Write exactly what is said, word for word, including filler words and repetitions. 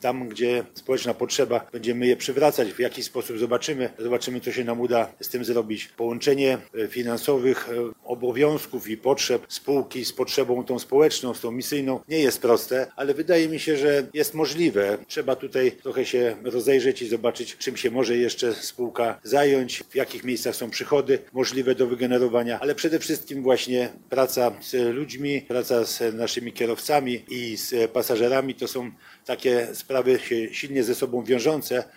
tam, gdzie społeczna potrzeba, będziemy je przywracać. W jaki sposób zobaczymy, zobaczymy, co się nam uda z tym zrobić. Połączenie finansowych obowiązków i potrzeb spółki z potrzebą tą społeczną, z tą misyjną nie jest proste, ale wydaje mi się, że jest możliwe. Trzeba tutaj trochę się rozejrzeć i zobaczyć, czym się może jeszcze spółka zająć, w jakich miejscach są przychody możliwe do wygenerowania, ale przede wszystkim właśnie praca z ludźmi, praca z naszymi kierowcami i z pasażerami to są takie sprawy się silnie ze sobą wiążące,